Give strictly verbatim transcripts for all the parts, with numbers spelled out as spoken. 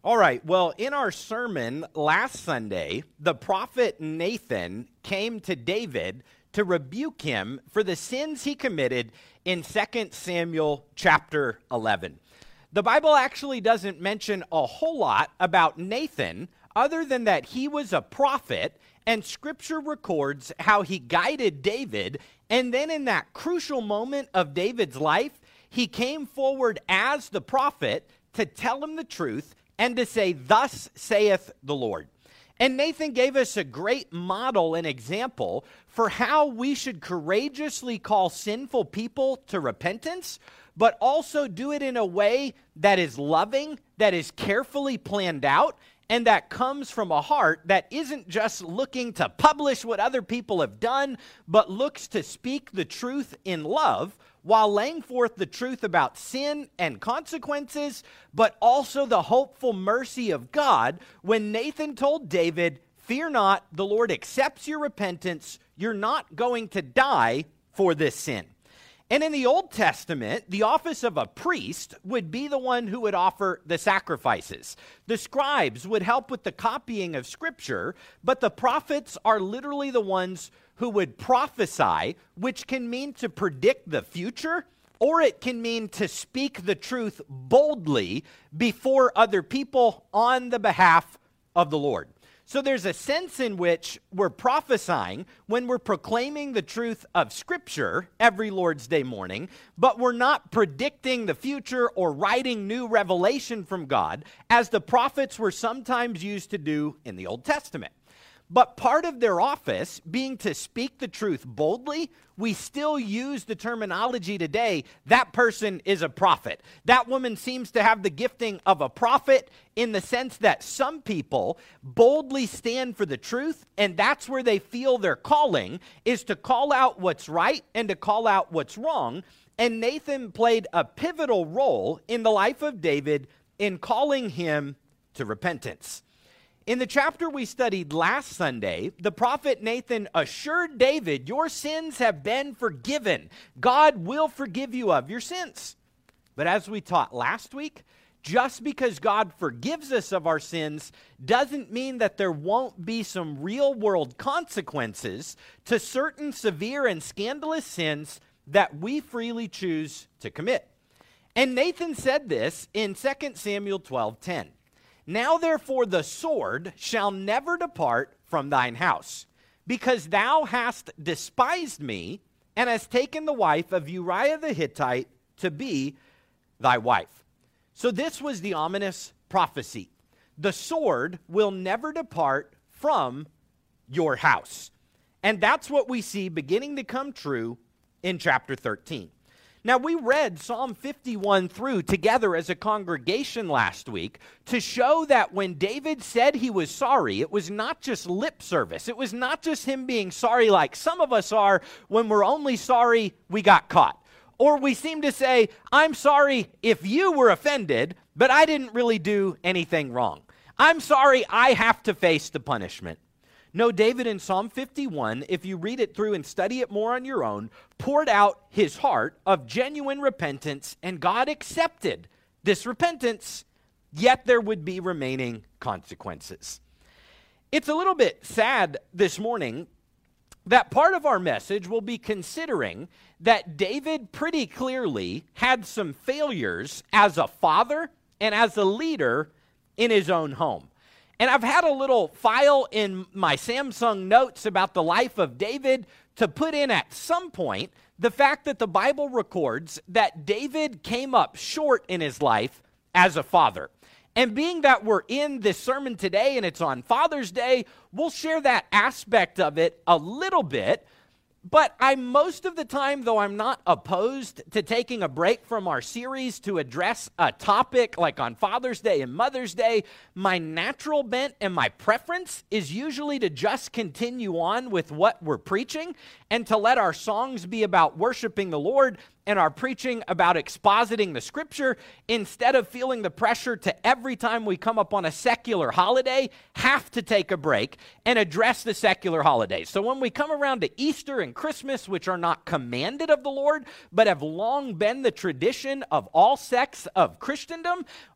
All right, well, in our sermon last Sunday, the prophet Nathan came to David to rebuke him for the sins he committed in Second Samuel chapter eleven. The Bible actually doesn't mention a whole lot about Nathan other than that he was a prophet, and Scripture records how he guided David, and then in that crucial moment of David's life, he came forward as the prophet to tell him the truth and to say, "Thus saith the Lord." And Nathan gave us a great model and example for how we should courageously call sinful people to repentance, but also do it in a way that is loving, that is carefully planned out, and that comes from a heart that isn't just looking to publish what other people have done, but looks to speak the truth in love while laying forth the truth about sin and consequences, but also the hopeful mercy of God when Nathan told David, "Fear not, the Lord accepts your repentance. You're not going to die for this sin." And in the Old Testament, the office of a priest would be the one who would offer the sacrifices. The scribes would help with the copying of Scripture, but the prophets are literally the ones who would prophesy, which can mean to predict the future, or it can mean to speak the truth boldly before other people on the behalf of the Lord. So there's a sense in which we're prophesying when we're proclaiming the truth of Scripture every Lord's Day morning, but we're not predicting the future or writing new revelation from God, as the prophets were sometimes used to do in the Old Testament. But part of their office being to speak the truth boldly, we still use the terminology today, that person is a prophet. That woman seems to have the gifting of a prophet in the sense that some people boldly stand for the truth, and that's where they feel their calling is to call out what's right and to call out what's wrong. And Nathan played a pivotal role in the life of David in calling him to repentance. In the chapter we studied last Sunday, the prophet Nathan assured David, "Your sins have been forgiven. God will forgive you of your sins." But as we taught last week, just because God forgives us of our sins doesn't mean that there won't be some real-world consequences to certain severe and scandalous sins that we freely choose to commit. And Nathan said this in Second Samuel twelve ten. "Now therefore the sword shall never depart from thine house, because thou hast despised me, and hast taken the wife of Uriah the Hittite to be thy wife." So this was the ominous prophecy. The sword will never depart from your house. And that's what we see beginning to come true in chapter thirteen. Now, we read Psalm fifty-one through together as a congregation last week to show that when David said he was sorry, it was not just lip service. It was not just him being sorry like some of us are when we're only sorry we got caught. Or we seem to say, "I'm sorry if you were offended, but I didn't really do anything wrong. I'm sorry I have to face the punishment." No, David in Psalm fifty-one, if you read it through and study it more on your own, poured out his heart of genuine repentance, and God accepted this repentance, yet there would be remaining consequences. It's a little bit sad this morning that part of our message will be considering that David pretty clearly had some failures as a father and as a leader in his own home. And I've had a little file in my Samsung notes about the life of David to put in at some point the fact that the Bible records that David came up short in his life as a father. And being that we're in this sermon today and it's on Father's Day, we'll share that aspect of it a little bit. But I, most of the time, though I'm not opposed to taking a break from our series to address a topic like on Father's Day and Mother's Day, my natural bent and my preference is usually to just continue on with what we're preaching and to let our songs be about worshiping the Lord and our preaching about expositing the Scripture, instead of feeling the pressure to every time we come up on a secular holiday, have to take a break and address the secular holidays. So when we come around to Easter and Christmas, which are not commanded of the Lord, but have long been the tradition of all sects of Christendom,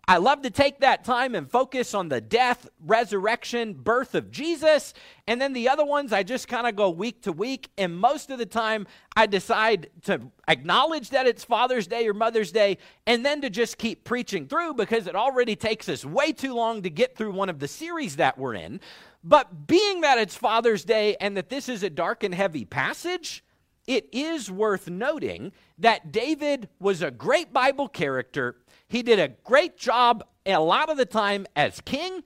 I love to take that time and focus on the death, resurrection, birth of Jesus. And then the other ones, I just kind of go week to week. And most of the time, I decide to acknowledge that it's Father's Day or Mother's Day, and then to just keep preaching through because it already takes us way too long to get through one of the series that we're in. But being that it's Father's Day and that this is a dark and heavy passage, it is worth noting that David was a great Bible character. He did a great job a lot of the time as king,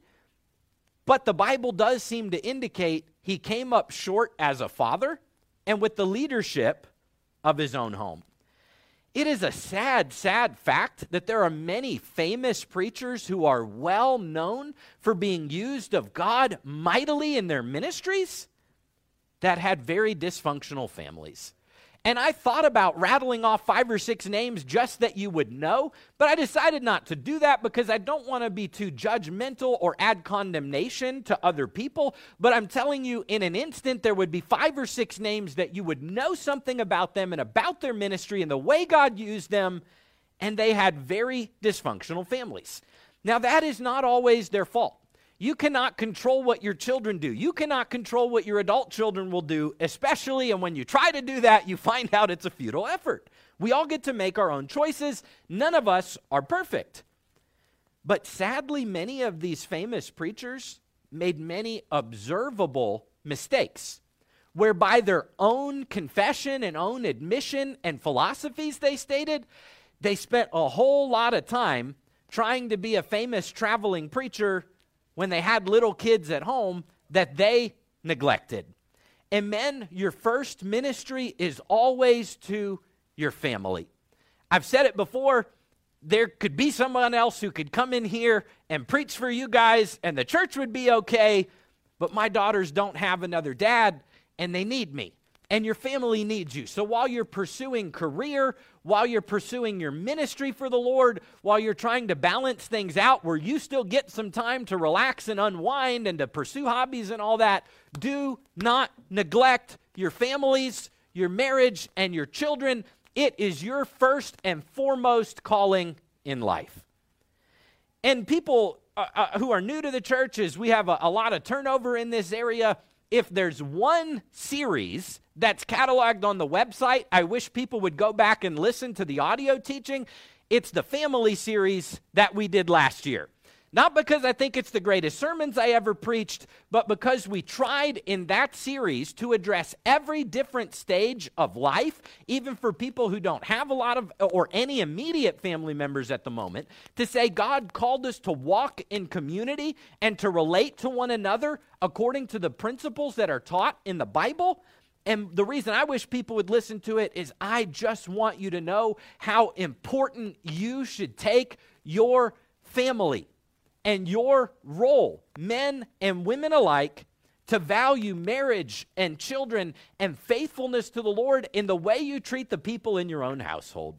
but the Bible does seem to indicate he came up short as a father and with the leadership of his own home. It is a sad, sad fact that there are many famous preachers who are well known for being used of God mightily in their ministries that had very dysfunctional families. And I thought about rattling off five or six names just that you would know, but I decided not to do that because I don't want to be too judgmental or add condemnation to other people. But I'm telling you, in an instant, there would be five or six names that you would know something about them and about their ministry and the way God used them, and they had very dysfunctional families. Now, that is not always their fault. You cannot control what your children do. You cannot control what your adult children will do, especially, and when you try to do that, you find out it's a futile effort. We all get to make our own choices. None of us are perfect. But sadly, many of these famous preachers made many observable mistakes, where by their own confession and own admission and philosophies they stated, they spent a whole lot of time trying to be a famous traveling preacher when they had little kids at home that they neglected. And men, your first ministry is always to your family. I've said it before, there could be someone else who could come in here and preach for you guys and the church would be okay, but my daughters don't have another dad and they need me. And your family needs you. So while you're pursuing career, while you're pursuing your ministry for the Lord, while you're trying to balance things out where you still get some time to relax and unwind and to pursue hobbies and all that, do not neglect your families, your marriage, and your children. It is your first and foremost calling in life. And people uh, uh, who are new to the church, is we have a, a lot of turnover in this area. If there's one series that's cataloged on the website, I wish people would go back and listen to the audio teaching. It's the family series that we did last year. Not because I think it's the greatest sermons I ever preached, but because we tried in that series to address every different stage of life, even for people who don't have a lot of or any immediate family members at the moment, to say God called us to walk in community and to relate to one another according to the principles that are taught in the Bible. And the reason I wish people would listen to it is I just want you to know how important you should take your family and your role, men and women alike, to value marriage and children and faithfulness to the Lord in the way you treat the people in your own household.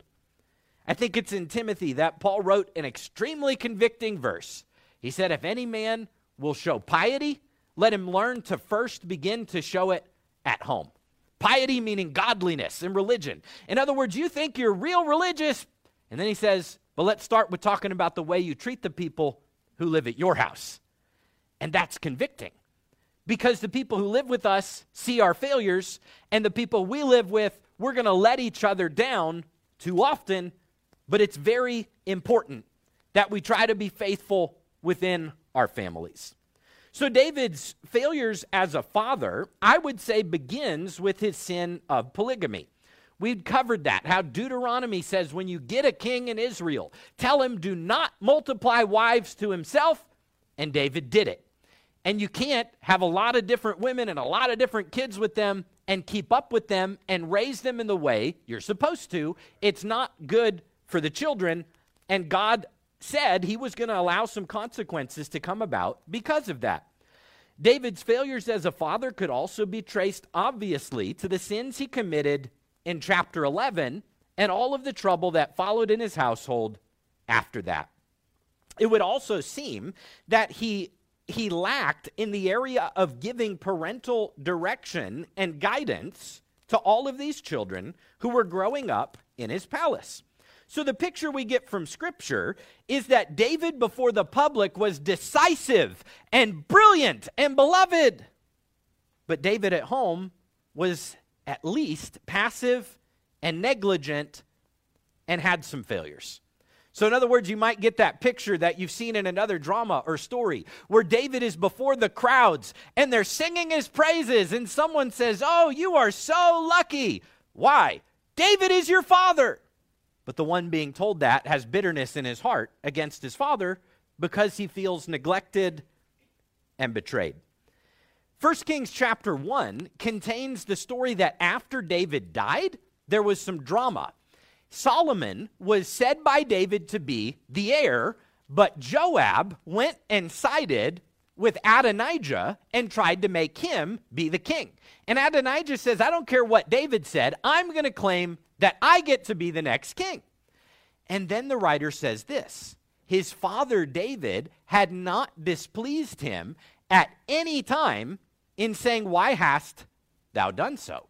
I think it's in Timothy that Paul wrote an extremely convicting verse. He said, if any man will show piety, let him learn to first begin to show it at home. Piety meaning godliness and religion. In other words, you think you're real religious, and then he says, but let's start with talking about the way you treat the people who live at your house. And that's convicting because the people who live with us see our failures, and the people we live with, we're going to let each other down too often, but it's very important that we try to be faithful within our families. So David's failures as a father, I would say, begins with his sin of polygamy. We've covered that, how Deuteronomy says when you get a king in Israel, tell him do not multiply wives to himself, and David did it. And you can't have a lot of different women and a lot of different kids with them and keep up with them and raise them in the way you're supposed to. It's not good for the children, and God said he was going to allow some consequences to come about because of that. David's failures as a father could also be traced, obviously, to the sins he committed in chapter eleven and all of the trouble that followed in his household after that. It would also seem that he he lacked in the area of giving parental direction and guidance to all of these children who were growing up in his palace. So the picture we get from Scripture is that David before the public was decisive and brilliant and beloved. But David at home was at least passive and negligent and had some failures. So in other words, you might get that picture that you've seen in another drama or story where David is before the crowds and they're singing his praises and someone says, "Oh, you are so lucky." Why? David is your father. But the one being told that has bitterness in his heart against his father because he feels neglected and betrayed. First Kings chapter one contains the story that after David died, there was some drama. Solomon was said by David to be the heir, but Joab went and sided with Adonijah and tried to make him be the king. And Adonijah says, "I don't care what David said, I'm going to claim that I get to be the next king." And then the writer says this: his father David had not displeased him at any time in saying, "Why hast thou done so?"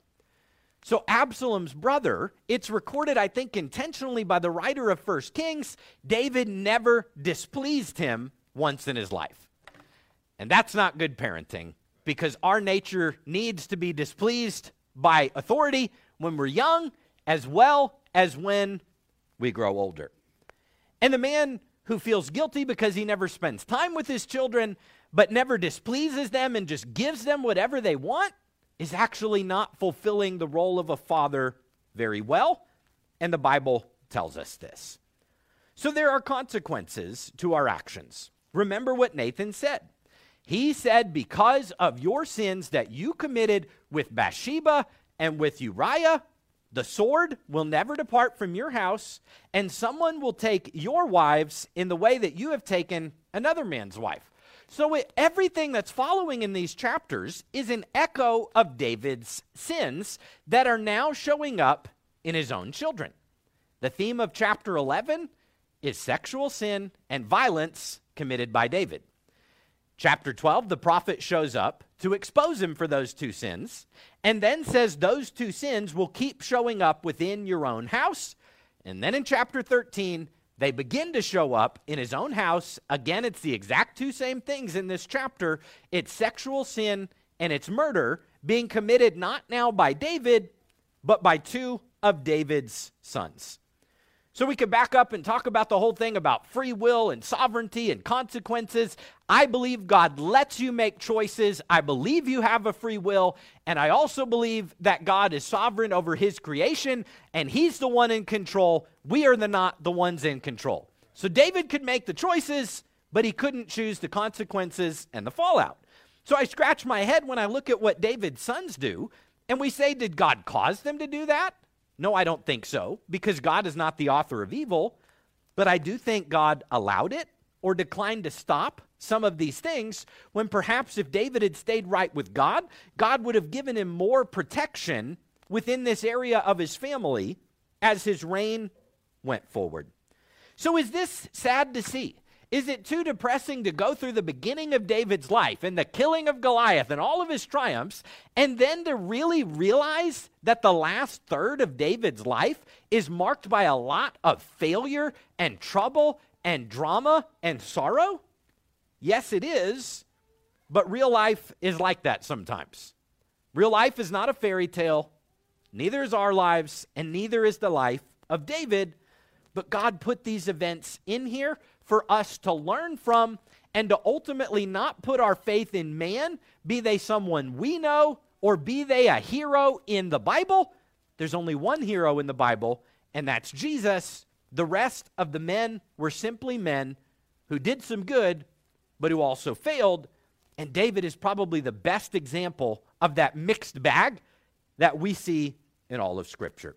So Absalom's brother, it's recorded, I think, intentionally by the writer of First Kings, David never displeased him once in his life. And that's not good parenting, because our nature needs to be displeased by authority when we're young, as well as when we grow older. And the man who feels guilty because he never spends time with his children, but never displeases them and just gives them whatever they want, is actually not fulfilling the role of a father very well, and the Bible tells us this. So there are consequences to our actions. Remember what Nathan said. He said, "Because of your sins that you committed with Bathsheba and with Uriah, the sword will never depart from your house, and someone will take your wives in the way that you have taken another man's wife." So it, everything that's following in these chapters is an echo of David's sins that are now showing up in his own children. The theme of chapter eleven is sexual sin and violence committed by David. Chapter twelve, the prophet shows up to expose him for those two sins, and then says those two sins will keep showing up within your own house. And then in chapter thirteen, they begin to show up in his own house. Again, it's the exact two same things in this chapter. It's sexual sin and it's murder being committed not now by David, but by two of David's sons. So we could back up and talk about the whole thing about free will and sovereignty and consequences. I believe God lets you make choices. I believe you have a free will. And I also believe that God is sovereign over his creation, and he's the one in control. We are the not the ones in control. So David could make the choices, but he couldn't choose the consequences and the fallout. So I scratch my head when I look at what David's sons do, and we say, did God cause them to do that? No, I don't think so, because God is not the author of evil, but I do think God allowed it or declined to stop some of these things when perhaps if David had stayed right with God, God would have given him more protection within this area of his family as his reign went forward. So is this sad to see? Is it too depressing to go through the beginning of David's life and the killing of Goliath and all of his triumphs, and then to really realize that the last third of David's life is marked by a lot of failure and trouble and drama and sorrow? Yes, it is, but real life is like that sometimes. Real life is not a fairy tale, neither is our lives, and neither is the life of David, but God put these events in here for us to learn from and to ultimately not put our faith in man, be they someone we know or be they a hero in the Bible. There's only one hero in the Bible, and that's Jesus. The rest of the men were simply men who did some good, but who also failed. And David is probably the best example of that mixed bag that we see in all of Scripture.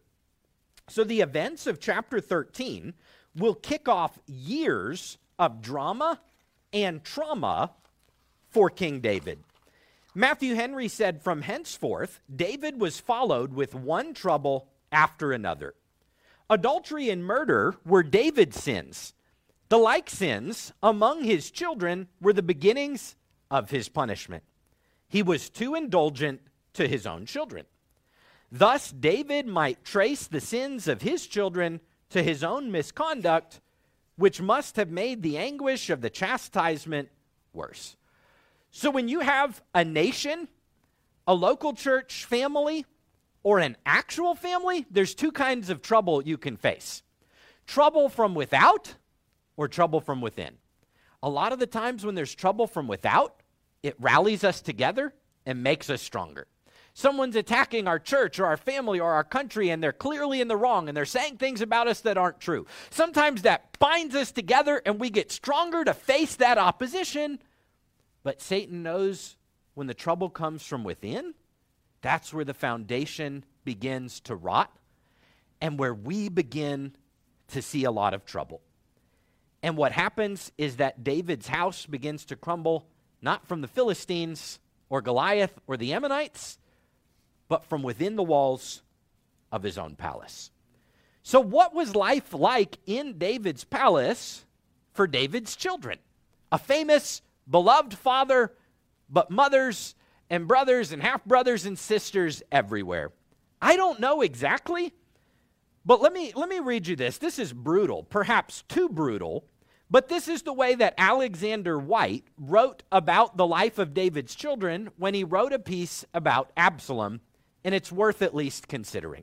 So the events of chapter thirteen will kick off years of drama and trauma for King David. Matthew Henry said, "From henceforth, David was followed with one trouble after another. Adultery and murder were David's sins. The like sins among his children were the beginnings of his punishment. He was too indulgent to his own children. Thus, David might trace the sins of his children to his own misconduct, which must have made the anguish of the chastisement worse. So when you have a nation, a local church family, or an actual family, there's two kinds of trouble you can face. Trouble from without or trouble from within. A lot of the times when there's trouble from without, it rallies us together and makes us stronger. Someone's attacking our church or our family or our country, and they're clearly in the wrong, and they're saying things about us that aren't true. Sometimes that binds us together, and we get stronger to face that opposition. But Satan knows when the trouble comes from within, that's where the foundation begins to rot and where we begin to see a lot of trouble. And what happens is that David's house begins to crumble, not from the Philistines or Goliath or the Ammonites, but from within the walls of his own palace. So what was life like in David's palace for David's children? A famous, beloved father, but mothers and brothers and half-brothers and sisters everywhere. I don't know exactly, but let me, let me read you this. This is brutal, perhaps too brutal, but this is the way that Alexander White wrote about the life of David's children when he wrote a piece about Absalom, and it's worth at least considering.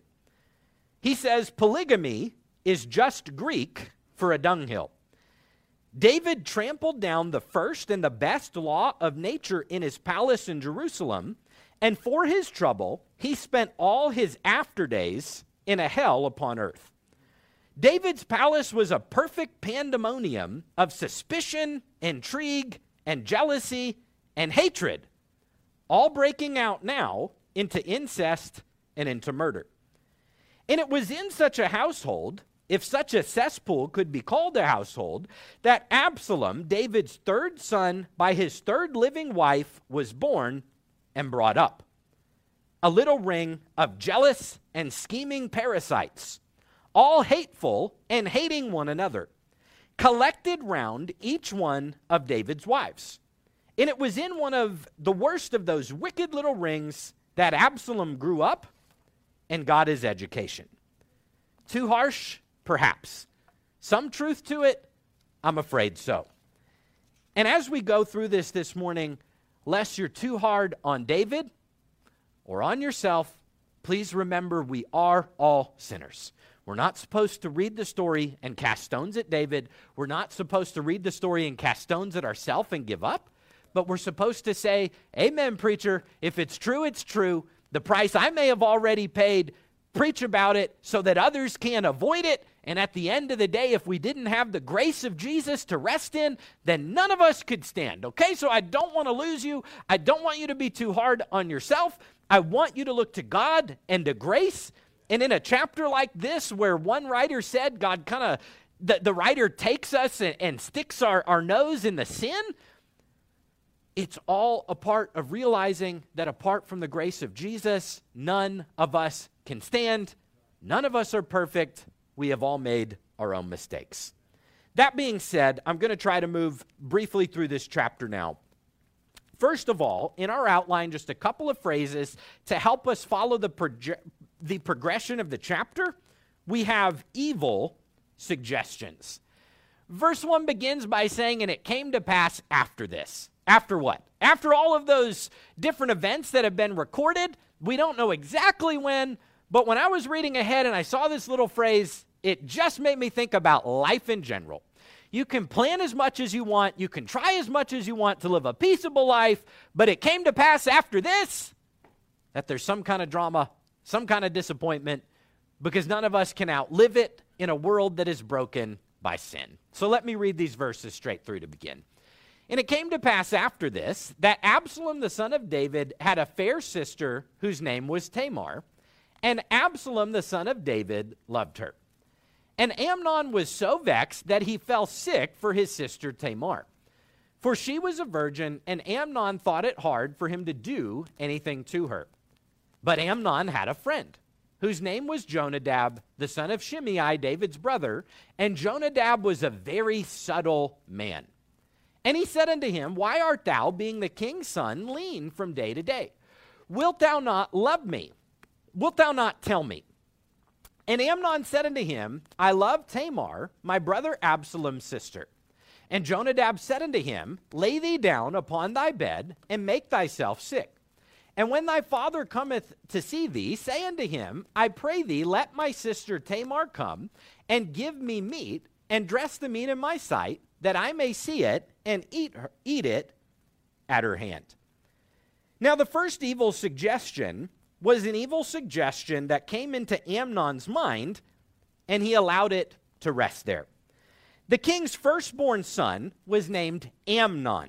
He says, polygamy is just Greek for a dunghill. David trampled down the first and the best law of nature in his palace in Jerusalem, and for his trouble, he spent all his afterdays in a hell upon earth. David's palace was a perfect pandemonium of suspicion, intrigue, and jealousy, and hatred, all breaking out now into incest and into murder. And it was in such a household, if such a cesspool could be called a household, that Absalom, David's third son by his third living wife, was born and brought up. A little ring of jealous and scheming parasites, all hateful and hating one another, collected round each one of David's wives. And it was in one of the worst of those wicked little rings that Absalom grew up and got his education. Too harsh? Perhaps. Some truth to it? I'm afraid so. And as we go through this this morning, lest you're too hard on David or on yourself, please remember we are all sinners. We're not supposed to read the story and cast stones at David. We're not supposed to read the story and cast stones at ourselves and give up. But we're supposed to say, amen, preacher. If it's true, it's true. The price I may have already paid, preach about it so that others can avoid it. And at the end of the day, if we didn't have the grace of Jesus to rest in, then none of us could stand. Okay, so I don't want to lose you. I don't want you to be too hard on yourself. I want you to look to God and to grace. And in a chapter like this, where one writer said God kind of, the, the writer takes us and, and sticks our, our nose in the sin, it's all a part of realizing that apart from the grace of Jesus, none of us can stand. None of us are perfect. We have all made our own mistakes. That being said, I'm going to try to move briefly through this chapter now. First of all, in our outline, just a couple of phrases to help us follow the, proge- the progression of the chapter. We have evil suggestions. Verse one begins by saying, and it came to pass after this. After what? After all of those different events that have been recorded. We don't know exactly when, but when I was reading ahead and I saw this little phrase, it just made me think about life in general. You can plan as much as you want. You can try as much as you want to live a peaceable life, but it came to pass after this that there's some kind of drama, some kind of disappointment, because none of us can outlive it in a world that is broken by sin. So let me read these verses straight through to begin. And it came to pass after this that Absalom the son of David had a fair sister whose name was Tamar, and Absalom the son of David loved her. And Amnon was so vexed that he fell sick for his sister Tamar. For she was a virgin, and Amnon thought it hard for him to do anything to her. But Amnon had a friend, whose name was Jonadab, the son of Shimei, David's brother, and Jonadab was a very subtle man. And he said unto him, Why art thou, being the king's son, lean from day to day? Wilt thou not love me? Wilt thou not tell me? And Amnon said unto him, I love Tamar, my brother Absalom's sister. And Jonadab said unto him, Lay thee down upon thy bed, and make thyself sick. And when thy father cometh to see thee, say unto him, I pray thee, let my sister Tamar come, and give me meat, and dress the meat in my sight, that I may see it, and eat, her, eat it at her hand. Now the first evil suggestion was an evil suggestion that came into Amnon's mind, and he allowed it to rest there. The king's firstborn son was named Amnon.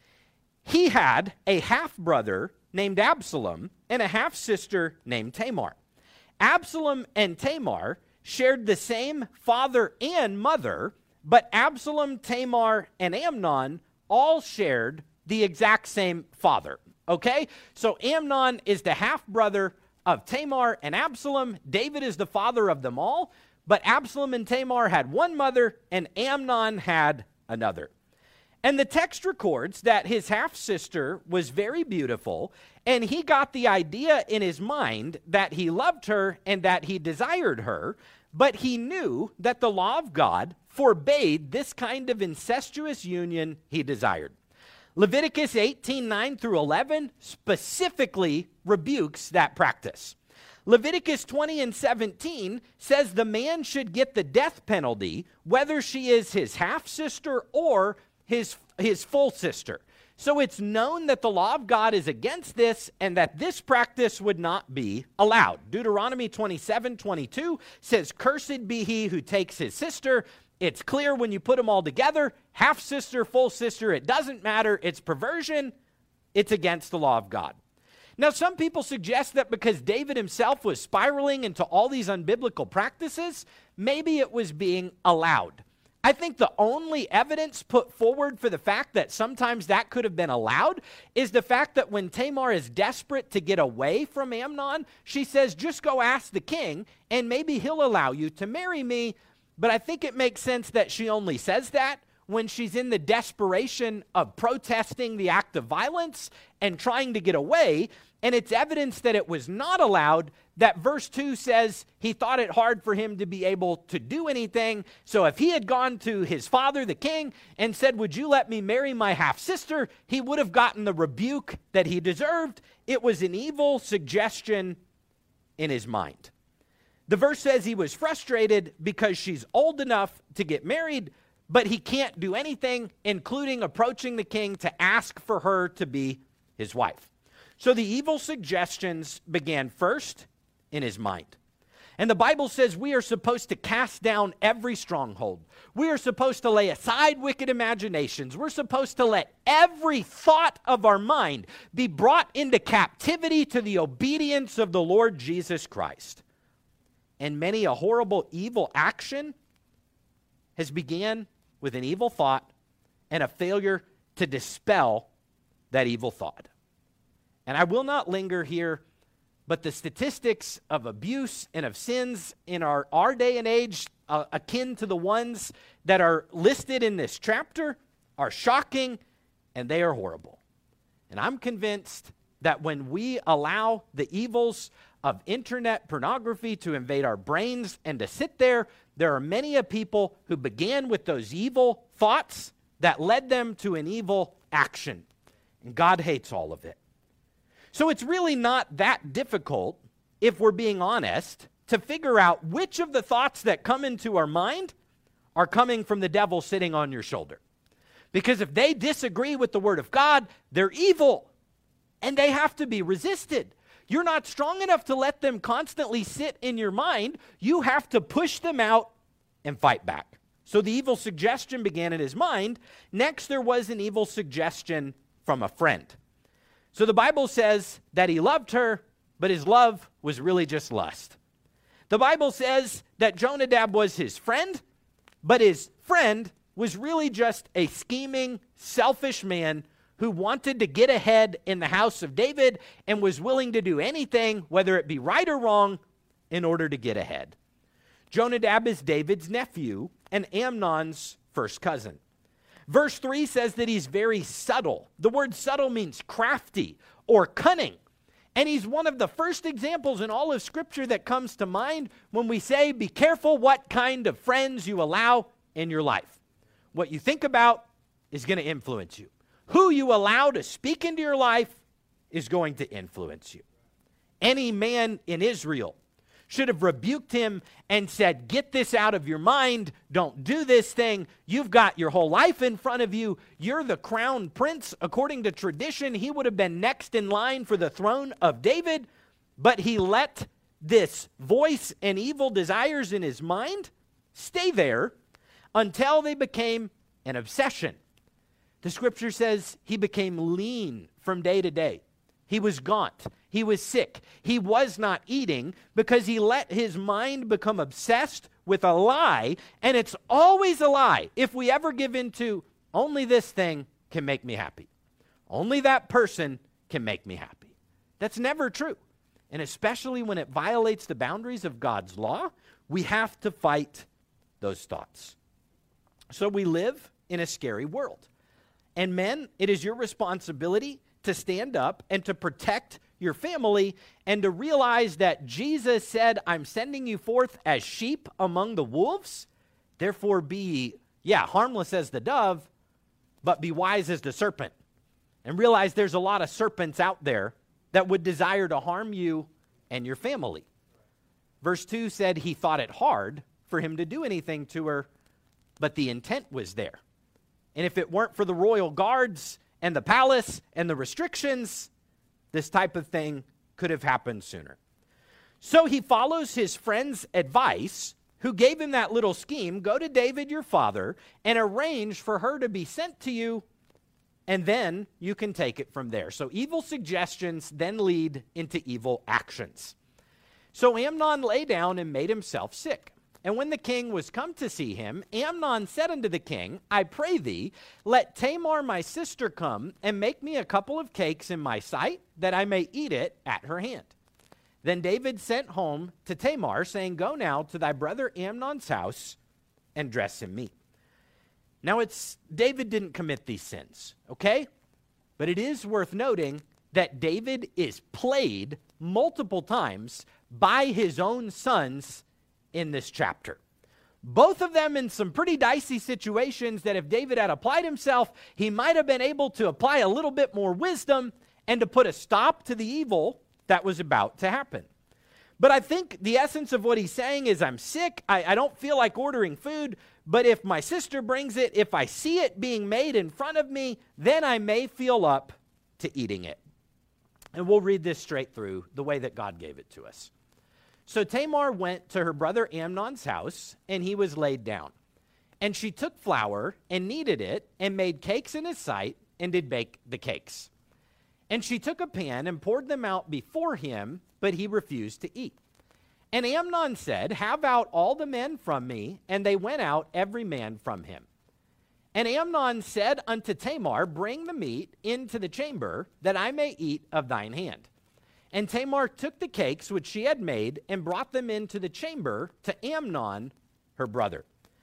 He had a half-brother named Absalom and a half-sister named Tamar. Absalom and Tamar shared the same father and mother, but Absalom, Tamar, and Amnon all shared the exact same father. Okay? So Amnon is the half-brother of Tamar and Absalom. David is the father of them all. But Absalom and Tamar had one mother, and Amnon had another. And the text records that his half-sister was very beautiful, and he got the idea in his mind that he loved her and that he desired her, but he knew that the law of God forbade this kind of incestuous union he desired. Leviticus eighteen, nine through eleven specifically rebukes that practice. Leviticus twenty and seventeen says the man should get the death penalty whether she is his half-sister or his, his full sister. So it's known that the law of God is against this and that this practice would not be allowed. Deuteronomy twenty-seven, twenty-two says, Cursed be he who takes his sister. It's clear when you put them all together, half-sister, full sister, it doesn't matter. It's perversion. It's against the law of God. Now, some people suggest that because David himself was spiraling into all these unbiblical practices, maybe it was being allowed. I think the only evidence put forward for the fact that sometimes that could have been allowed is the fact that when Tamar is desperate to get away from Amnon, she says, just go ask the king, and maybe he'll allow you to marry me. But I think it makes sense that she only says that when she's in the desperation of protesting the act of violence and trying to get away. And it's evidence that it was not allowed that verse two says he thought it hard for him to be able to do anything. So if he had gone to his father, the king, and said, would you let me marry my half-sister, he would have gotten the rebuke that he deserved. It was an evil suggestion in his mind. The verse says he was frustrated because she's old enough to get married, but he can't do anything, including approaching the king to ask for her to be his wife. So the evil suggestions began first in his mind. And the Bible says we are supposed to cast down every stronghold. We are supposed to lay aside wicked imaginations. We're supposed to let every thought of our mind be brought into captivity to the obedience of the Lord Jesus Christ. And many a horrible evil action has began with an evil thought and a failure to dispel that evil thought. And I will not linger here, but the statistics of abuse and of sins in our, our day and age, uh, akin to the ones that are listed in this chapter, are shocking and they are horrible. And I'm convinced that when we allow the evils of internet pornography to invade our brains and to sit there, there are many a people who began with those evil thoughts that led them to an evil action. And God hates all of it. So it's really not that difficult, if we're being honest, to figure out which of the thoughts that come into our mind are coming from the devil sitting on your shoulder. Because if they disagree with the word of God, they're evil, and they have to be resisted. You're not strong enough to let them constantly sit in your mind. You have to push them out and fight back. So the evil suggestion began in his mind. Next, there was an evil suggestion from a friend. So the Bible says that he loved her, but his love was really just lust. The Bible says that Jonadab was his friend, but his friend was really just a scheming, selfish man who wanted to get ahead in the house of David and was willing to do anything, whether it be right or wrong, in order to get ahead. Jonadab is David's nephew and Amnon's first cousin. Verse three says that he's very subtle. The word subtle means crafty or cunning. And he's one of the first examples in all of Scripture that comes to mind when we say, be careful what kind of friends you allow in your life. What you think about is going to influence you. Who you allow to speak into your life is going to influence you. Any man in Israel should have rebuked him and said, get this out of your mind. Don't do this thing. You've got your whole life in front of you. You're the crown prince. According to tradition, he would have been next in line for the throne of David, but he let this voice and evil desires in his mind stay there until they became an obsession. The Scripture says he became lean from day to day. He was gaunt. He was sick. He was not eating because he let his mind become obsessed with a lie, and it's always a lie if we ever give into only this thing can make me happy. Only that person can make me happy. That's never true. And especially when it violates the boundaries of God's law, we have to fight those thoughts. So we live in a scary world. And men, it is your responsibility to stand up and to protect your family and to realize that Jesus said, I'm sending you forth as sheep among the wolves. Therefore be, yeah, harmless as the dove, but be wise as the serpent. And realize there's a lot of serpents out there that would desire to harm you and your family. Verse two said he thought it hard for him to do anything to her, but the intent was there. And if it weren't for the royal guards and the palace and the restrictions, this type of thing could have happened sooner. So he follows his friend's advice, who gave him that little scheme, go to David your father and arrange for her to be sent to you, and then you can take it from there. So evil suggestions then lead into evil actions. So Amnon lay down and made himself sick. And when the king was come to see him, Amnon said unto the king, I pray thee, let Tamar my sister come and make me a couple of cakes in my sight, that I may eat it at her hand. Then David sent home to Tamar, saying, go now to thy brother Amnon's house and dress him meat. Now it's, David didn't commit these sins, okay? But it is worth noting that David is played multiple times by his own sons in this chapter. Both of them in some pretty dicey situations that if David had applied himself, he might have been able to apply a little bit more wisdom and to put a stop to the evil that was about to happen. But I think the essence of what he's saying is, I'm sick, I, I don't feel like ordering food, but if my sister brings it, if I see it being made in front of me, then I may feel up to eating it. And we'll read this straight through the way that God gave it to us. So Tamar went to her brother Amnon's house, and he was laid down. And she took flour and kneaded it and made cakes in his sight and did bake the cakes. And she took a pan and poured them out before him, but he refused to eat. And Amnon said, have out all the men from me, and they went out every man from him. And Amnon said unto Tamar, bring the meat into the chamber, that I may eat of thine hand. And Tamar took the cakes which she had made and brought them into the chamber to Amnon, her brother.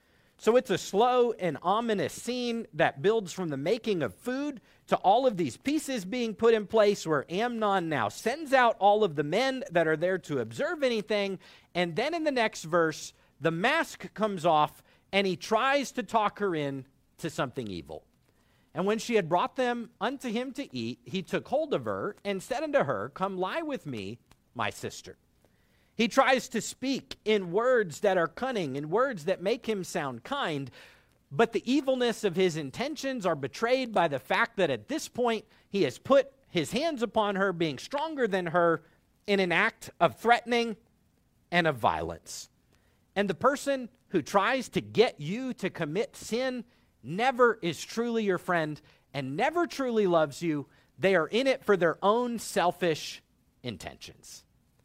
So it's a slow and ominous scene that builds from the making of food to all of these pieces being put in place, where Amnon now sends out all of the men that are there to observe anything. And then in the next verse, the mask comes off and he tries to talk her in to something evil. And when she had brought them unto him to eat, he took hold of her and said unto her, come lie with me, my sister. He tries to speak in words that are cunning, in words that make him sound kind, but the evilness of his intentions are betrayed by the fact that at this point he has put his hands upon her, being stronger than her, in an act of threatening and of violence. And the person who tries to get you to commit sin never is truly your friend and never truly loves you. They are in it for their own selfish intentions.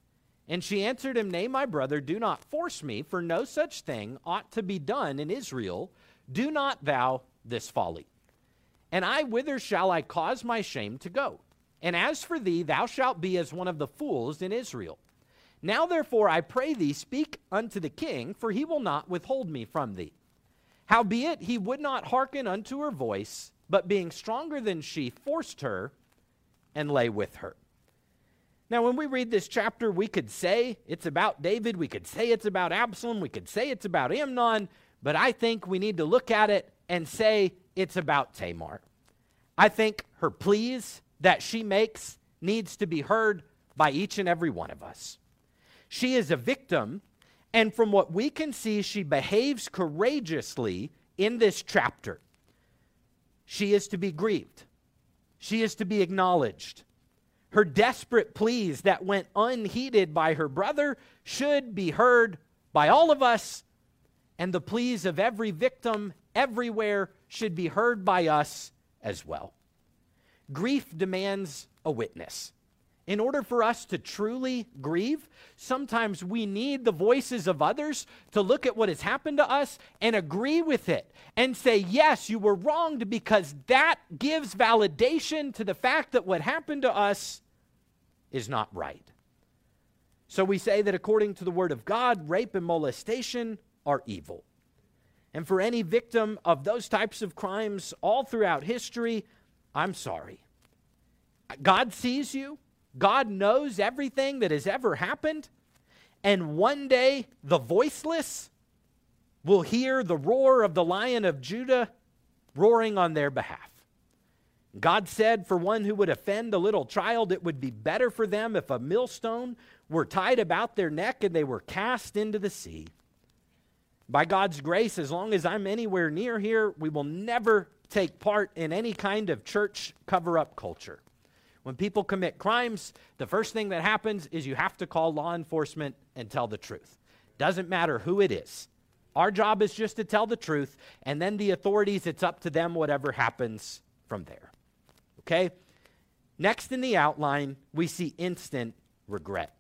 And she answered him, nay, my brother, do not force me, for no such thing ought to be done in Israel. Do not thou this folly. And I, whither shall I cause my shame to go? And as for thee, thou shalt be as one of the fools in Israel. Now therefore, I pray thee, speak unto the king, for he will not withhold me from thee. Howbeit, he would not hearken unto her voice, but being stronger than she, forced her and lay with her. Now, when we read this chapter, we could say it's about David, we could say it's about Absalom, we could say it's about Amnon, but I think we need to look at it and say it's about Tamar. I think her pleas that she makes needs to be heard by each and every one of us. She is a victim, and from what we can see, she behaves courageously in this chapter. She is to be grieved. She is to be acknowledged. Her desperate pleas that went unheeded by her brother should be heard by all of us, and the pleas of every victim everywhere should be heard by us as well. Grief demands a witness. In order for us to truly grieve, sometimes we need the voices of others to look at what has happened to us and agree with it and say, yes, you were wronged, because that gives validation to the fact that what happened to us is not right. So we say that according to the Word of God, rape and molestation are evil. And for any victim of those types of crimes all throughout history, I'm sorry. God sees you. God knows everything that has ever happened. And one day, the voiceless will hear the roar of the Lion of Judah roaring on their behalf. God said for one who would offend a little child, it would be better for them if a millstone were tied about their neck and they were cast into the sea. By God's grace, as long as I'm anywhere near here, we will never take part in any kind of church cover-up culture. When people commit crimes, the first thing that happens is you have to call law enforcement and tell the truth. Doesn't matter who it is. Our job is just to tell the truth, and then the authorities, it's up to them whatever happens from there. Okay? Next in the outline, we see instant regret.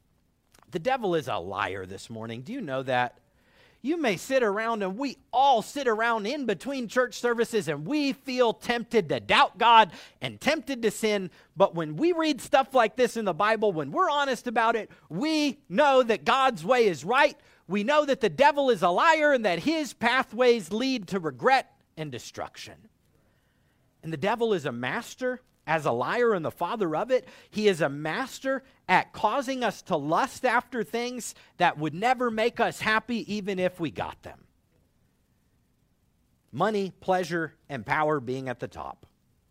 The devil is a liar this morning. Do you know that? You may sit around, and we all sit around in between church services, and we feel tempted to doubt God and tempted to sin. But when we read stuff like this in the Bible, when we're honest about it, we know that God's way is right. We know that the devil is a liar and that his pathways lead to regret and destruction. And the devil is a master as a liar and the father of it. He is a master at causing us to lust after things that would never make us happy even if we got them. Money, pleasure, and power being at the top.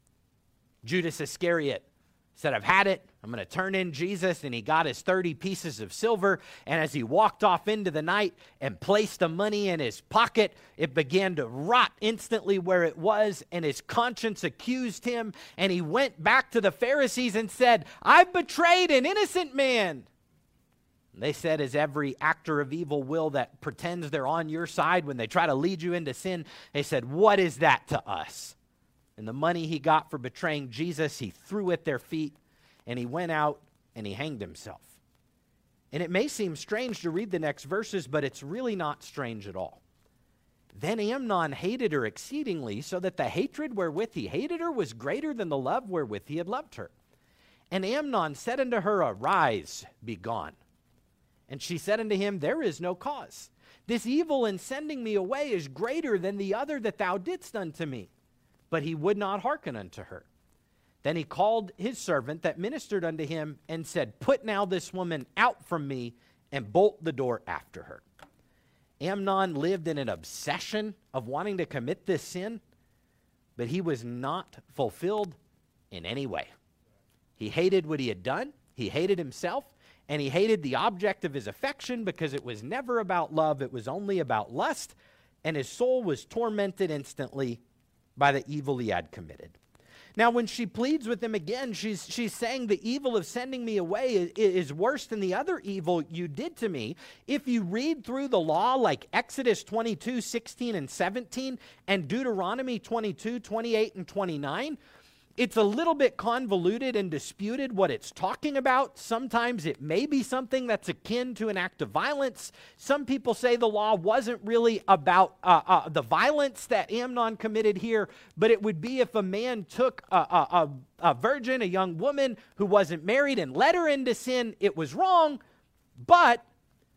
Judas Iscariot said, I've had it. I'm going to turn in Jesus. And he got his thirty pieces of silver. And as he walked off into the night and placed the money in his pocket, it began to rot instantly where it was. And his conscience accused him. And he went back to the Pharisees and said, I've betrayed an innocent man. And they said, as every actor of evil will that pretends they're on your side when they try to lead you into sin, they said, what is that to us? And the money he got for betraying Jesus, he threw at their feet, and he went out and he hanged himself. And it may seem strange to read the next verses, but it's really not strange at all. Then Amnon hated her exceedingly, so that the hatred wherewith he hated her was greater than the love wherewith he had loved her. And Amnon said unto her, Arise, be gone. And she said unto him, There is no cause. This evil in sending me away is greater than the other that thou didst unto me. But he would not hearken unto her. Then he called his servant that ministered unto him and said, Put now this woman out from me and bolt the door after her. Amnon lived in an obsession of wanting to commit this sin, but he was not fulfilled in any way. He hated what he had done. He hated himself, and he hated the object of his affection because it was never about love. It was only about lust, and his soul was tormented instantly by the evil he had committed. Now, when she pleads with him again, she's, she's saying the evil of sending me away is, is worse than the other evil you did to me. If you read through the law like Exodus twenty-two, sixteen, and seventeen, and Deuteronomy twenty-two, twenty-eight, and twenty-nine, it's a little bit convoluted and disputed what it's talking about. Sometimes it may be something that's akin to an act of violence. Some people say the law wasn't really about uh, uh, the violence that Amnon committed here, but it would be if a man took a, a, a, a virgin, a young woman who wasn't married, and led her into sin. It was wrong, but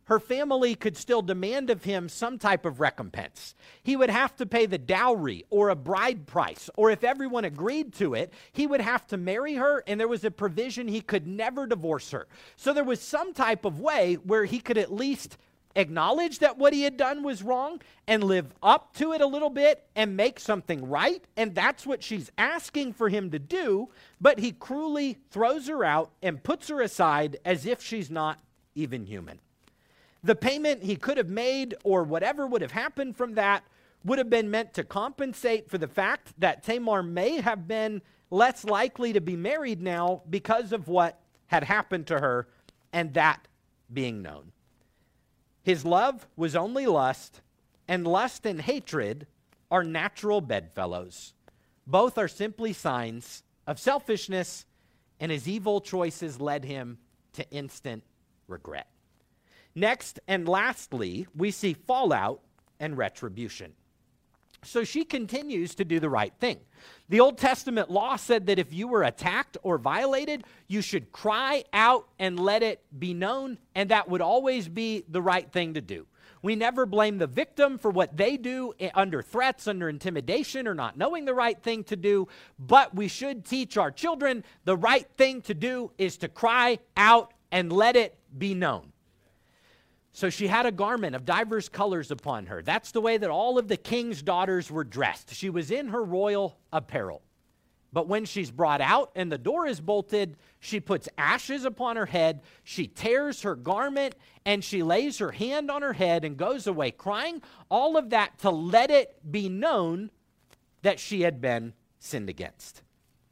her family could still demand of him some type of recompense. He would have to pay the dowry or a bride price, or if everyone agreed to it, he would have to marry her, and there was a provision he could never divorce her. So there was some type of way where he could at least acknowledge that what he had done was wrong and live up to it a little bit and make something right. And that's what she's asking for him to do. But he cruelly throws her out and puts her aside as if she's not even human. The payment he could have made or whatever would have happened from that would have been meant to compensate for the fact that Tamar may have been less likely to be married now because of what had happened to her, and that being known. His love was only lust, and lust and hatred are natural bedfellows. Both are simply signs of selfishness, and his evil choices led him to instant regret. Next and lastly, we see fallout and retribution. So she continues to do the right thing. The Old Testament law said that if you were attacked or violated, you should cry out and let it be known, and that would always be the right thing to do. We never blame the victim for what they do under threats, under intimidation, or not knowing the right thing to do, but we should teach our children the right thing to do is to cry out and let it be known. So she had a garment of divers colors upon her. That's the way that all of the king's daughters were dressed. She was in her royal apparel. But when she's brought out and the door is bolted, she puts ashes upon her head, she tears her garment, and she lays her hand on her head and goes away crying. All of that to let it be known that she had been sinned against.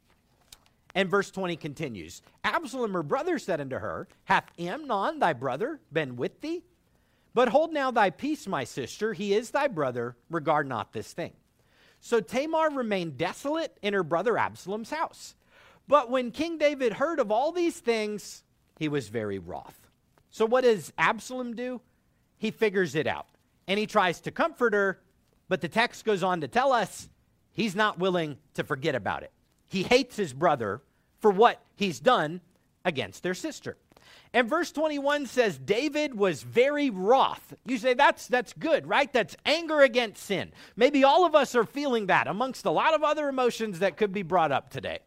And verse twenty continues, Absalom, her brother, said unto her, Hath Amnon thy brother been with thee? But hold now thy peace, my sister, he is thy brother, regard not this thing. So Tamar remained desolate in her brother Absalom's house. But when King David heard of all these things, he was very wroth. So what does Absalom do? He figures it out, and he tries to comfort her, but the text goes on to tell us he's not willing to forget about it. He hates his brother for what he's done against their sister. And verse twenty-one says, David was very wroth. You say, that's, that's good, right? That's anger against sin. Maybe all of us are feeling that amongst a lot of other emotions that could be brought up today.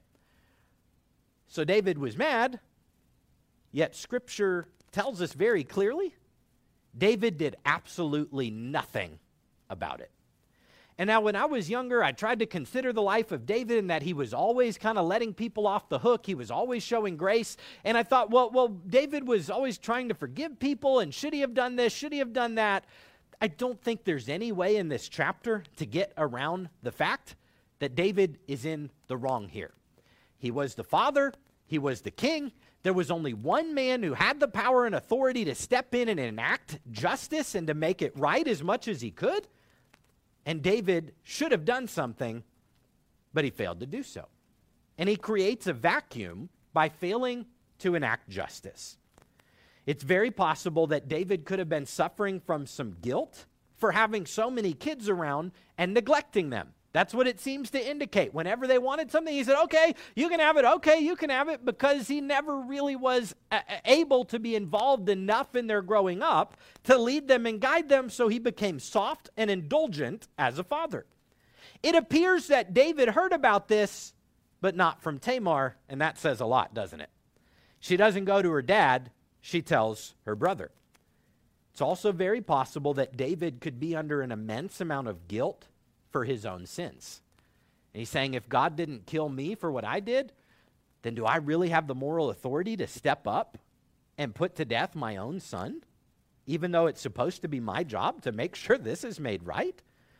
So David was mad, yet Scripture tells us very clearly, David did absolutely nothing about it. And now when I was younger, I tried to consider the life of David and that he was always kind of letting people off the hook. He was always showing grace. And I thought, well, well, David was always trying to forgive people, and should he have done this? Should he have done that? I don't think there's any way in this chapter to get around the fact that David is in the wrong here. He was the father. He was the king. There was only one man who had the power and authority to step in and enact justice and to make it right as much as he could. And David should have done something, but he failed to do so. And he creates a vacuum by failing to enact justice. It's very possible that David could have been suffering from some guilt for having so many kids around and neglecting them. That's what it seems to indicate. Whenever they wanted something, he said, okay, you can have it. Okay, you can have it, because he never really was a- able to be involved enough in their growing up to lead them and guide them, so he became soft and indulgent as a father. It appears that David heard about this, but not from Tamar, and that says a lot, doesn't it? She doesn't go to her dad, she tells her brother. It's also very possible that David could be under an immense amount of guilt for his own sins. And he's saying, if God didn't kill me for what I did, then do I really have the moral authority to step up and put to death my own son, even though it's supposed to be my job to make sure this is made right?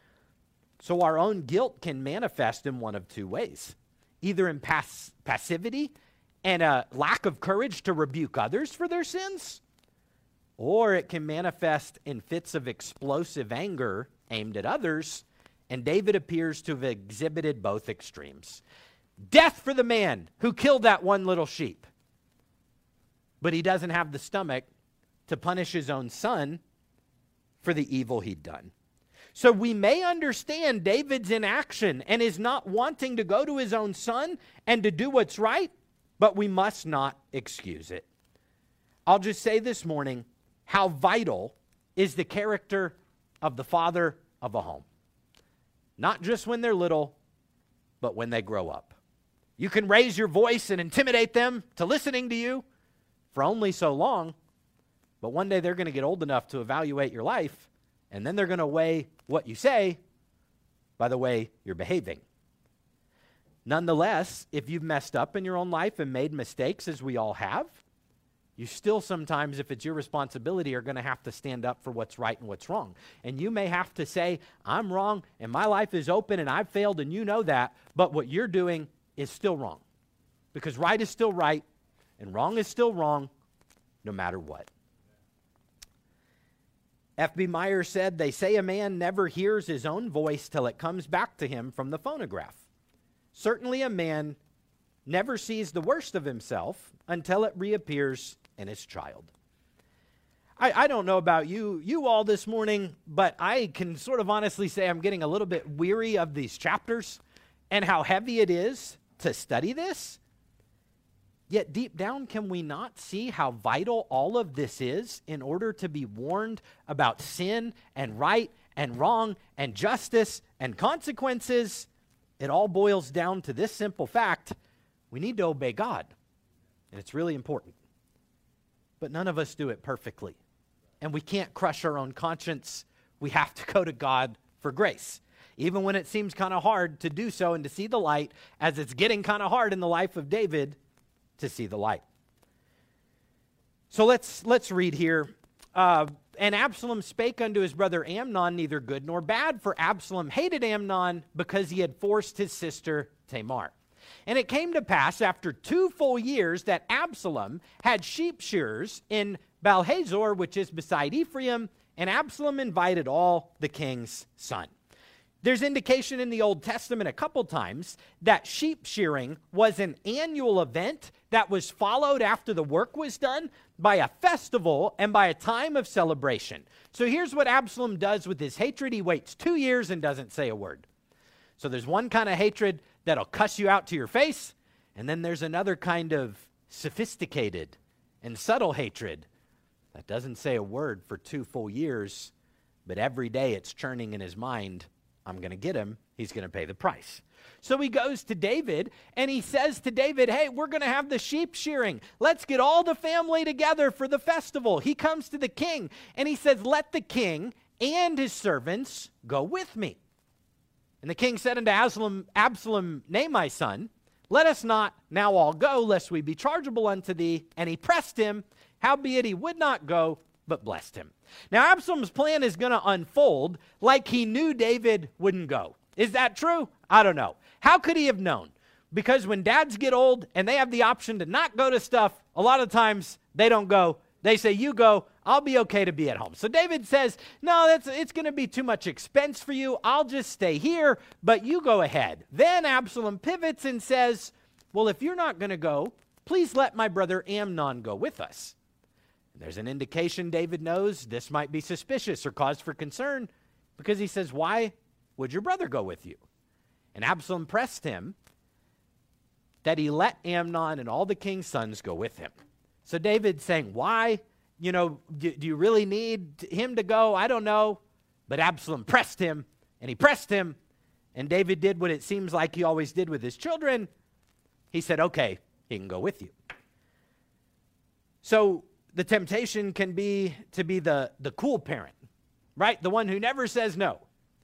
So our own guilt can manifest in one of two ways, either in pass- passivity and a lack of courage to rebuke others for their sins, or it can manifest in fits of explosive anger aimed at others. And David appears to have exhibited both extremes. Death for the man who killed that one little sheep. But he doesn't have the stomach to punish his own son for the evil he'd done. So we may understand David's inaction and is not wanting to go to his own son and to do what's right, but we must not excuse it. I'll just say this morning, how vital is the character of the father of a home. Not just when they're little, but when they grow up. You can raise your voice and intimidate them to listening to you for only so long, but one day they're going to get old enough to evaluate your life, and then they're going to weigh what you say by the way you're behaving. Nonetheless, if you've messed up in your own life and made mistakes, as we all have, you still sometimes, if it's your responsibility, are going to have to stand up for what's right and what's wrong. And you may have to say, I'm wrong, and my life is open, and I've failed, and you know that, but what you're doing is still wrong. Because right is still right, and wrong is still wrong, no matter what. F B Meyer said, they say a man never hears his own voice till it comes back to him from the phonograph. Certainly a man never sees the worst of himself until it reappears in his child. I, I don't know about you, you all this morning, but I can sort of honestly say I'm getting a little bit weary of these chapters and how heavy it is to study this. Yet deep down, can we not see how vital all of this is in order to be warned about sin and right and wrong and justice and consequences? It all boils down to this simple fact: we need to obey God, and it's really important. But none of us do it perfectly, and we can't crush our own conscience. We have to go to God for grace, even when it seems kind of hard to do so and to see the light, as it's getting kind of hard in the life of David to see the light. So let's let's read here. Uh, and Absalom spake unto his brother Amnon neither good nor bad, for Absalom hated Amnon because he had forced his sister Tamar. And it came to pass after two full years that Absalom had sheep shearers in Baalhazor, which is beside Ephraim, and Absalom invited all the king's son. There's indication in the Old Testament a couple times that sheep shearing was an annual event that was followed after the work was done by a festival and by a time of celebration. So here's what Absalom does with his hatred. He waits two years and doesn't say a word. So there's one kind of hatred that'll cuss you out to your face, and then there's another kind of sophisticated and subtle hatred that doesn't say a word for two full years, but every day it's churning in his mind. I'm going to get him. He's going to pay the price. So he goes to David, and he says to David, hey, we're going to have the sheep shearing. Let's get all the family together for the festival. He comes to the king, and he says, let the king and his servants go with me. And the king said unto Absalom, Absalom, nay, my son, let us not now all go, lest we be chargeable unto thee. And he pressed him, howbeit he would not go, but blessed him. Now, Absalom's plan is going to unfold like he knew David wouldn't go. Is that true? I don't know. How could he have known? Because when dads get old and they have the option to not go to stuff, a lot of times they don't go. They say, you go, I'll be okay to be at home. So David says, no, that's, it's going to be too much expense for you. I'll just stay here, but you go ahead. Then Absalom pivots and says, well, if you're not going to go, please let my brother Amnon go with us. There's an indication David knows this might be suspicious or cause for concern, because he says, why would your brother go with you? And Absalom pressed him that he let Amnon and all the king's sons go with him. So David's saying, why? You know, do, do you really need him to go? I don't know. But Absalom pressed him, and he pressed him, and David did what it seems like he always did with his children. He said, okay, he can go with you. So the temptation can be to be the, the cool parent, right? The one who never says no.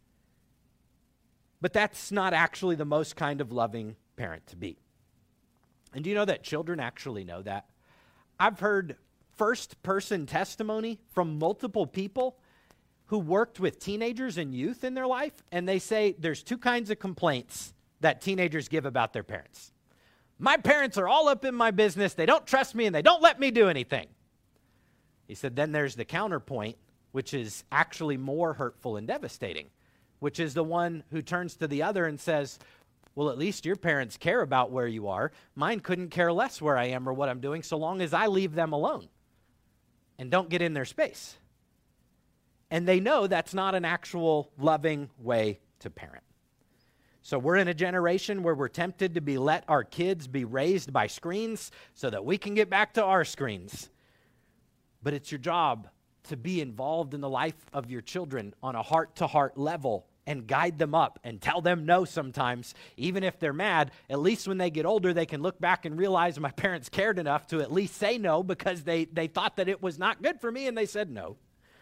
But that's not actually the most kind of loving parent to be. And do you know that children actually know that? I've heard first-person testimony from multiple people who worked with teenagers and youth in their life, and they say there's two kinds of complaints that teenagers give about their parents. My parents are all up in my business, they don't trust me, and they don't let me do anything. He said, then there's the counterpoint, which is actually more hurtful and devastating, which is the one who turns to the other and says, well, at least your parents care about where you are. Mine couldn't care less where I am or what I'm doing, so long as I leave them alone and don't get in their space. And they know that's not an actual loving way to parent. So we're in a generation where we're tempted to be let our kids be raised by screens so that we can get back to our screens. But it's your job to be involved in the life of your children on a heart-to-heart level and guide them up and tell them no sometimes. Even if they're mad, at least when they get older, they can look back and realize my parents cared enough to at least say no because they, they thought that it was not good for me and they said no.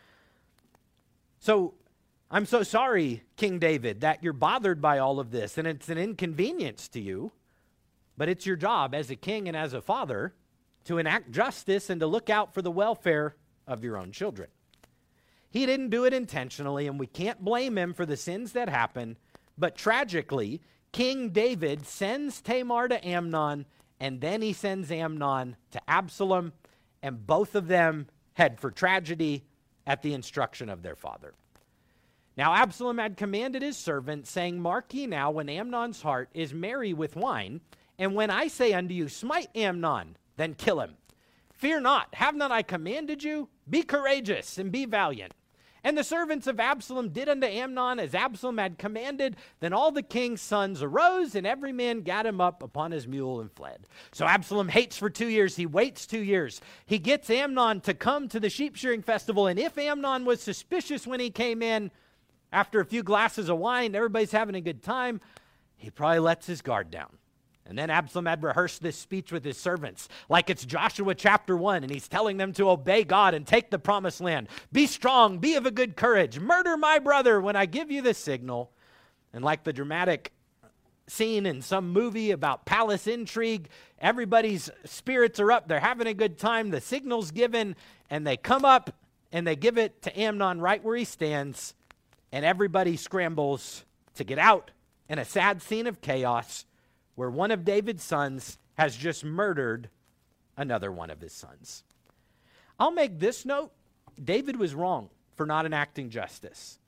So I'm so sorry, King David, that you're bothered by all of this and it's an inconvenience to you, but it's your job as a king and as a father to enact justice and to look out for the welfare of your own children. He didn't do it intentionally, and we can't blame him for the sins that happen, but tragically, King David sends Tamar to Amnon, and then he sends Amnon to Absalom, and both of them head for tragedy at the instruction of their father. Now Absalom had commanded his servant, saying, Mark ye now when Amnon's heart is merry with wine, and when I say unto you, smite Amnon, then kill him. Fear not, have not I commanded you? Be courageous and be valiant. And the servants of Absalom did unto Amnon as Absalom had commanded. Then all the king's sons arose, and every man gat him up upon his mule and fled. So Absalom hates for two years. He waits two years. He gets Amnon to come to the sheep shearing festival. And if Amnon was suspicious when he came in, after a few glasses of wine, everybody's having a good time, he probably lets his guard down. And then Absalom had rehearsed this speech with his servants, like it's Joshua chapter one, and he's telling them to obey God and take the promised land. Be strong, be of a good courage, murder my brother when I give you the signal. And like the dramatic scene in some movie about palace intrigue, everybody's spirits are up, they're having a good time, the signal's given, and they come up and they give it to Amnon right where he stands, and everybody scrambles to get out in a sad scene of chaos where one of David's sons has just murdered another one of his sons. I'll make this note. David was wrong for not enacting justice.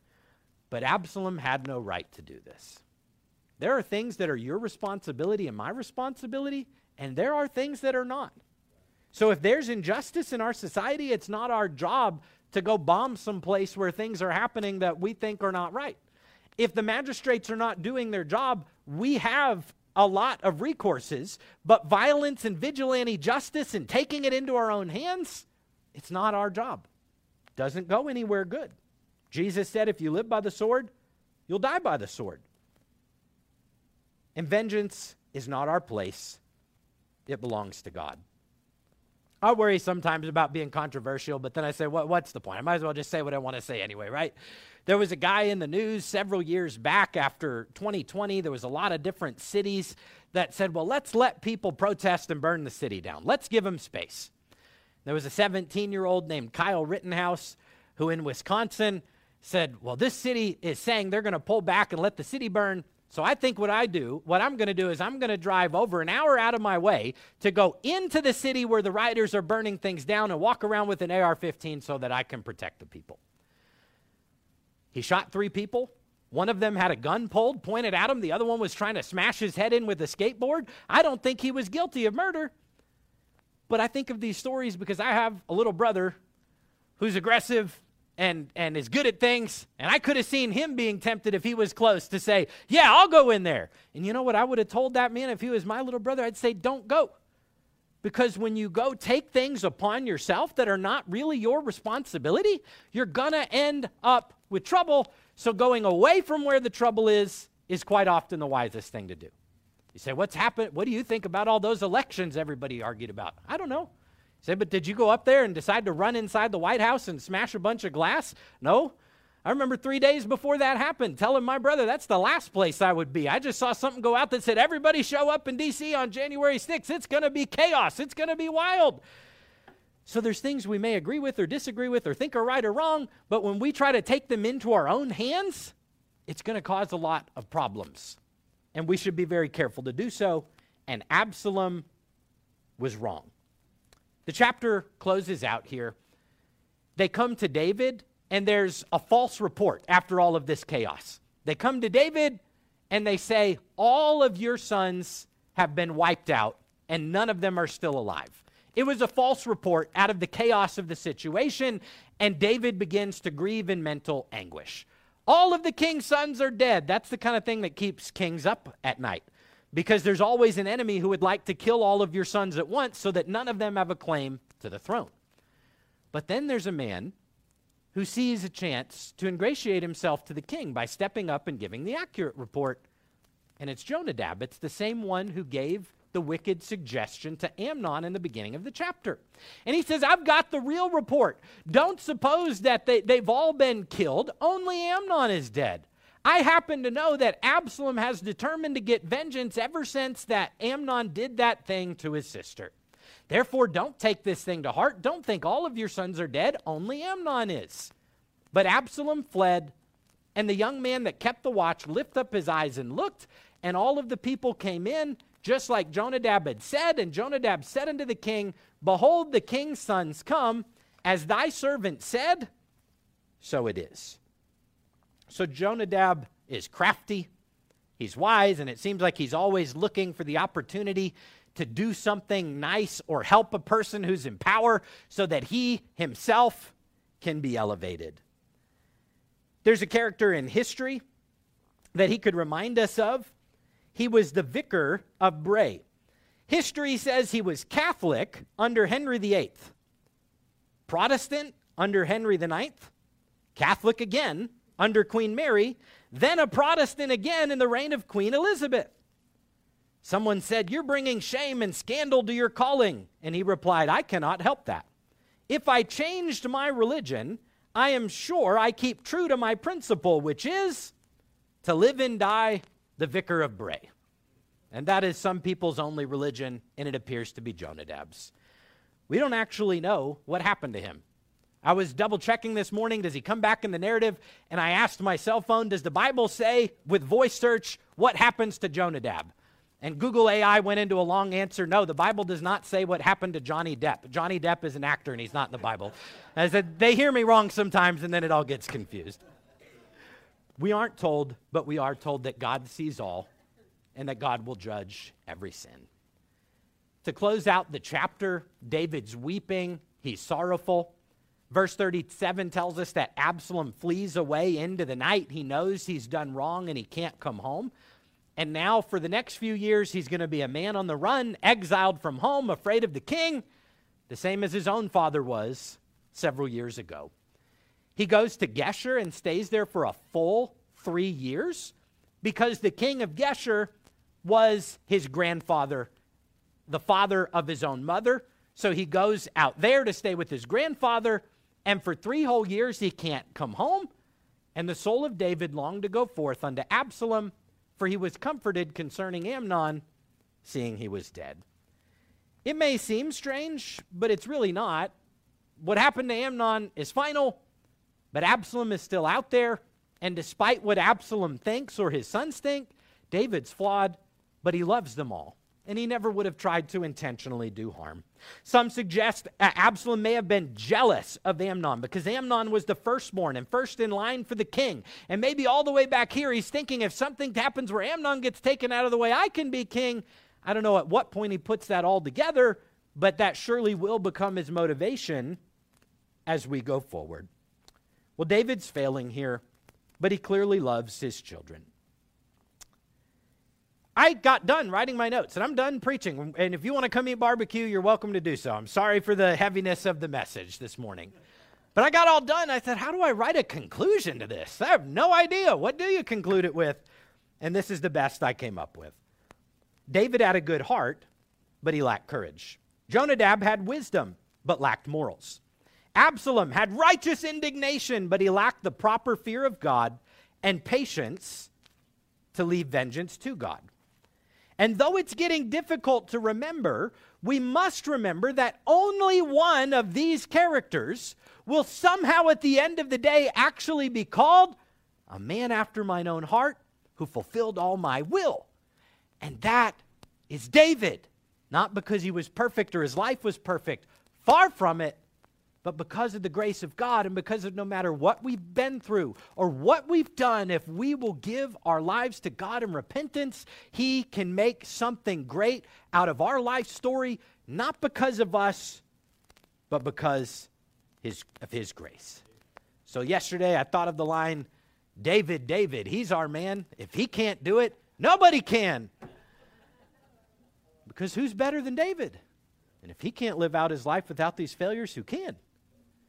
But Absalom had no right to do this. There are things that are your responsibility and my responsibility, and there are things that are not. So if there's injustice in our society, it's not our job to go bomb someplace where things are happening that we think are not right. If the magistrates are not doing their job, we have a lot of recourses, but violence and vigilante justice and taking it into our own hands, it's not our job. Doesn't go anywhere good. Jesus said, if you live by the sword, you'll die by the sword. And vengeance is not our place. It belongs to God. I worry sometimes about being controversial, but then I say, what, what's the point? I might as well just say what I want to say anyway, right? There was a guy in the news several years back after twenty twenty. There was a lot of different cities that said, well, let's let people protest and burn the city down. Let's give them space. There was a seventeen-year-old named Kyle Rittenhouse who in Wisconsin said, well, this city is saying they're going to pull back and let the city burn. So I think what I do, what I'm going to do is I'm going to drive over an hour out of my way to go into the city where the rioters are burning things down and walk around with an A R fifteen so that I can protect the people. He shot three people. One of them had a gun pulled, pointed at him. The other one was trying to smash his head in with a skateboard. I don't think he was guilty of murder. But I think of these stories because I have a little brother who's aggressive and, and is good at things. And I could have seen him being tempted if he was close to say, yeah, I'll go in there. And you know what I would have told that man if he was my little brother? I'd say, don't go. Because when you go take things upon yourself that are not really your responsibility, you're going to end up with trouble. So going away from where the trouble is, is quite often the wisest thing to do. You say, what's happened? What do you think about all those elections everybody argued about? I don't know. You say, but did you go up there and decide to run inside the White House and smash a bunch of glass? No. I remember three days before that happened, telling my brother that's the last place I would be. I just saw something go out that said, everybody show up in D C on January sixth. It's going to be chaos. It's going to be wild. So there's things we may agree with or disagree with or think are right or wrong, but when we try to take them into our own hands, it's going to cause a lot of problems. And we should be very careful to do so. And Absalom was wrong. The chapter closes out here. They come to David, and there's a false report after all of this chaos. They come to David, and they say, all of your sons have been wiped out, and none of them are still alive. It was a false report out of the chaos of the situation, and David begins to grieve in mental anguish. All of the king's sons are dead. That's the kind of thing that keeps kings up at night, because there's always an enemy who would like to kill all of your sons at once so that none of them have a claim to the throne. But then there's a man who sees a chance to ingratiate himself to the king by stepping up and giving the accurate report. And it's Jonadab. It's the same one who gave the wicked suggestion to Amnon in the beginning of the chapter. And he says, I've got the real report. Don't suppose that they, they've all been killed. Only Amnon is dead. I happen to know that Absalom has determined to get vengeance ever since that Amnon did that thing to his sister. Therefore, don't take this thing to heart. Don't think all of your sons are dead. Only Amnon is. But Absalom fled, and the young man that kept the watch lifted up his eyes and looked, and all of the people came in, just like Jonadab had said. And Jonadab said unto the king, Behold, the king's sons come. As thy servant said, so it is. So Jonadab is crafty, he's wise, and it seems like he's always looking for the opportunity to do something nice or help a person who's in power so that he himself can be elevated. There's a character in history that he could remind us of. He was the vicar of Bray. History says he was Catholic under Henry the Eighth, Protestant under Henry the Ninth, Catholic again under Queen Mary, then a Protestant again in the reign of Queen Elizabeth. Someone said, You're bringing shame and scandal to your calling. And he replied, I cannot help that. If I changed my religion, I am sure I keep true to my principle, which is to live and die the vicar of Bray. And that is some people's only religion, and it appears to be Jonadab's. We don't actually know what happened to him. I was double checking this morning, does he come back in the narrative? And I asked my cell phone, does the Bible say with voice search, what happens to Jonadab? And Google A I went into a long answer, no, the Bible does not say what happened to Johnny Depp. Johnny Depp is an actor and he's not in the Bible. I said, they hear me wrong sometimes and then it all gets confused. We aren't told, but we are told that God sees all and that God will judge every sin. To close out the chapter, David's weeping, he's sorrowful. Verse thirty-seven tells us that Absalom flees away into the night. He knows he's done wrong and he can't come home. And now for the next few years, he's going to be a man on the run, exiled from home, afraid of the king, the same as his own father was several years ago. He goes to Geshur and stays there for a full three years because the king of Geshur was his grandfather, the father of his own mother. So he goes out there to stay with his grandfather, and for three whole years he can't come home. And the soul of David longed to go forth unto Absalom, for he was comforted concerning Amnon, seeing he was dead. It may seem strange, but it's really not. What happened to Amnon is final, but Absalom is still out there. And despite what Absalom thinks or his sons think, David's flawed, but he loves them all. And he never would have tried to intentionally do harm. Some suggest Absalom may have been jealous of Amnon because Amnon was the firstborn and first in line for the king. And maybe all the way back here, he's thinking if something happens where Amnon gets taken out of the way, I can be king. I don't know at what point he puts that all together, but that surely will become his motivation as we go forward. Well, David's failing here, but he clearly loves his children. I got done writing my notes, and I'm done preaching. And if you want to come eat barbecue, you're welcome to do so. I'm sorry for the heaviness of the message this morning. But I got all done. I said, how do I write a conclusion to this? I have no idea. What do you conclude it with? And this is the best I came up with. David had a good heart, but he lacked courage. Jonadab had wisdom, but lacked morals. Absalom had righteous indignation, but he lacked the proper fear of God and patience to leave vengeance to God. And though it's getting difficult to remember, we must remember that only one of these characters will somehow at the end of the day actually be called a man after mine own heart who fulfilled all my will. And that is David. Not because he was perfect or his life was perfect. Far from it. But because of the grace of God and because of no matter what we've been through or what we've done, if we will give our lives to God in repentance, He can make something great out of our life story, not because of us, but because his, of His grace. So yesterday I thought of the line, David, David, he's our man. If he can't do it, nobody can. Because who's better than David? And if he can't live out his life without these failures, who can?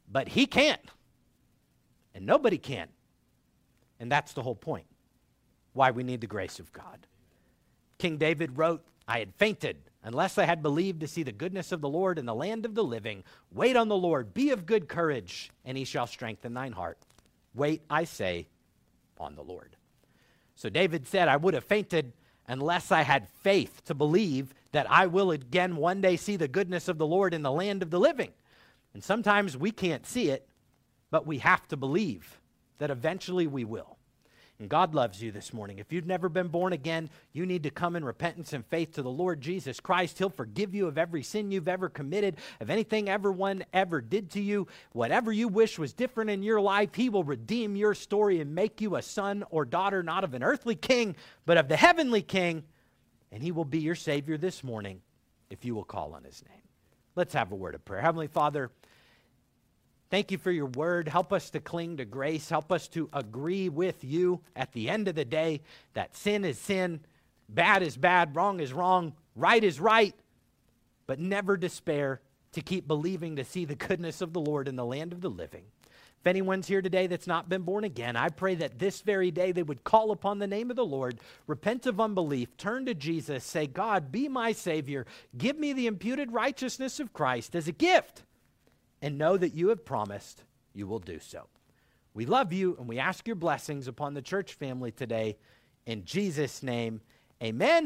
But he can't. And nobody can. And that's the whole point. Why we need the grace of God. King David wrote, I had fainted unless I had believed to see the goodness of the Lord in the land of the living. Wait on the Lord, be of good courage, and he shall strengthen thine heart. Wait, I say, on the Lord. So David said, I would have fainted unless I had faith to believe that I will again one day see the goodness of the Lord in the land of the living. And sometimes we can't see it, but we have to believe that eventually we will. And God loves you this morning. If you've never been born again, you need to come in repentance and faith to the Lord Jesus Christ. He'll forgive you of every sin you've ever committed, of anything everyone ever did to you. Whatever you wish was different in your life, he will redeem your story and make you a son or daughter, not of an earthly king, but of the heavenly King. And he will be your Savior this morning if you will call on his name. Let's have a word of prayer. Heavenly Father, thank you for your word. Help us to cling to grace. Help us to agree with you at the end of the day that sin is sin, bad is bad, wrong is wrong, right is right, but never despair, to keep believing to see the goodness of the Lord in the land of the living. If anyone's here today that's not been born again, I pray that this very day they would call upon the name of the Lord, repent of unbelief, turn to Jesus, say, God, be my Savior. Give me the imputed righteousness of Christ as a gift, and know that you have promised you will do so. We love you, and we ask your blessings upon the church family today. In Jesus' name, amen.